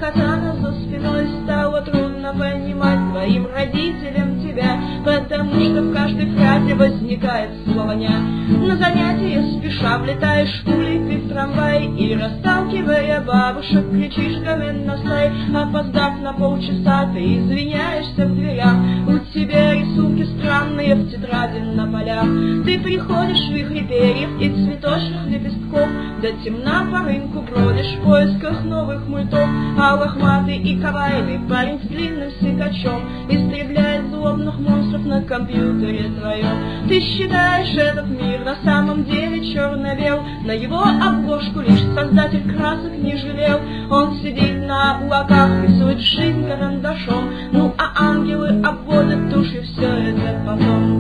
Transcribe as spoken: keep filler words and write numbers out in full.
катана за спиной, стало трудно понимать твоим родителям тебя, потому что в каждой фразе возникает слово «ня». На занятия спеша влетаешь пулей ты в трамвай и, расталкивая бабушек, кричишь «Гоменнасай». Опоздав на полчаса, ты извиняешься в дверях. У тебя рисунки странные в тетради на полях. Ты приходишь в вихре перьев и цветочных лепестков, до темна по рынку бродишь в поисках новых мультов. А лохматый и кавайный парень с длинным секачом истребляет злобных монстров на компьютере твоем. Ты считаешь этот мир на самом деле черно-бел, на его обложку лишь создатель красок не жалел. Он сидит на облаках, рисует жизнь карандашом, ну а ангелы обводят тушью все это потом.